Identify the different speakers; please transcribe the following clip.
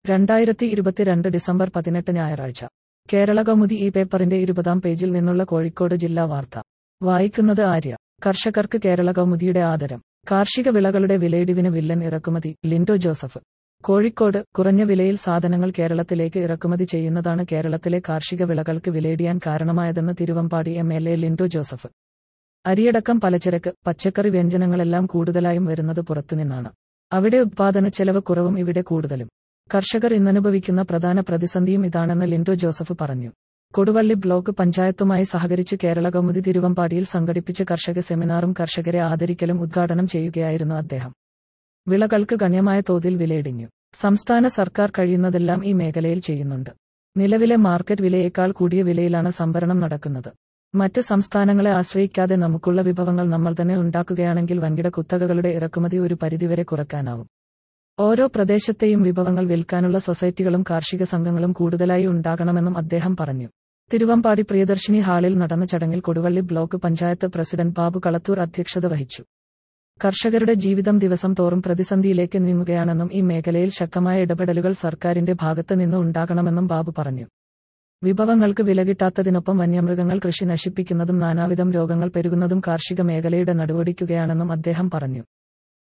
Speaker 1: 2022 December 18 ഞായറാഴ്ച. കേരളകൗമുദി ഈ പേപ്പറിന്റെ 20-ാം പേജിൽ നിന്നുള്ള കോഴിക്കോട് ജില്ലാ വാർത്ത. വായിക്കുന്നത് ആര്യ. കർഷകർക്ക് കേരളകൗമുദിയുടെ ആദരം. കാർഷിക വിളകളുടെ വിലയിടിവിന് വില്ലൻ ഇറക്കുമതി, ലിൻഡോ ജോസഫ്. കോഴിക്കോട്, കുറഞ്ഞ വിലയിൽ സാധനങ്ങൾ കേരളത്തിലേക്ക് ഇറക്കുമതി ചെയ്യുന്നതാണ് കേരളത്തിലെ കാർഷിക വിളകൾക്ക് വിലയിടിയാൻ കാരണമായതെന്ന് തിരുവമ്പാടി എം.എൽ.എ. ലിൻഡോ ജോസഫ്. അരിയടക്കം പലചരക്ക്, പച്ചക്കറി വ്യഞ്ജനങ്ങളെല്ലാം കൂടുതലായും വരുന്നത് പുറത്തുനിന്നാണ്. അവിടെ ഉത്പാദനച്ചെലവ് കുറവും ഇവിടെ കൂടുതലും. കർഷകർ ഇന്നനുഭവിക്കുന്ന പ്രധാന പ്രതിസന്ധിയും ഇതാണെന്ന് ലിൻഡോ ജോസഫ് പറഞ്ഞു. കൊടുവള്ളി ബ്ലോക്ക് പഞ്ചായത്തുമായി സഹകരിച്ച് കേരളകൗമുദി തിരുവമ്പാടിയിൽ സംഘടിപ്പിച്ച കർഷക സെമിനാറും കർഷകരെ ആദരിക്കലും ഉദ്ഘാടനം ചെയ്യുകയായിരുന്നു അദ്ദേഹം. വിളകൾക്ക് ഗണ്യമായ തോതിൽ വിലയിടിഞ്ഞു. സംസ്ഥാന സർക്കാർ കഴിയുന്നതെല്ലാം ഈ മേഖലയിൽ ചെയ്യുന്നുണ്ട്. നിലവിലെ മാർക്കറ്റ് വിലയേക്കാൾ കൂടിയ വിലയിലാണ് സംഭരണം നടക്കുന്നത്. മറ്റ് സംസ്ഥാനങ്ങളെ ആശ്രയിക്കാതെ നമുക്കുള്ള വിഭവങ്ങൾ നമ്മൾ തന്നെ ഉണ്ടാക്കുകയാണെങ്കിൽ വൻകിട കുത്തകകളുടെ ഇറക്കുമതി ഒരു പരിധിവരെ കുറയ്ക്കാനാവും. ഓരോ പ്രദേശത്തെയും വിഭവങ്ങൾ വിൽക്കാനുള്ള സൊസൈറ്റികളും കാർഷിക സംഘങ്ങളും കൂടുതലായി ഉണ്ടാകണമെന്നും അദ്ദേഹം പറഞ്ഞു. തിരുവമ്പാടി പ്രിയദർശിനി ഹാളിൽ നടന്ന ചടങ്ങിൽ കൊടുവള്ളി ബ്ലോക്ക് പഞ്ചായത്ത് പ്രസിഡന്റ് ബാബു കളത്തൂർ അധ്യക്ഷത വഹിച്ചു. കർഷകരുടെ ജീവിതം ദിവസം തോറും പ്രതിസന്ധിയിലേക്ക് നീങ്ങുകയാണെന്നും ഈ മേഖലയിൽ ശക്തമായ ഇടപെടലുകൾ സർക്കാരിന്റെ ഭാഗത്ത് നിന്ന് ഉണ്ടാകണമെന്നും ബാബു പറഞ്ഞു. വിഭവങ്ങൾക്ക് വില കിട്ടാത്തതിനൊപ്പം വന്യമൃഗങ്ങൾ കൃഷി നശിപ്പിക്കുന്നതും നാനാവിധം രോഗങ്ങൾ പെരുകുന്നതും കാർഷിക മേഖലയുടെ നടുവൊടിക്കുകയാണെന്നും അദ്ദേഹം പറഞ്ഞു.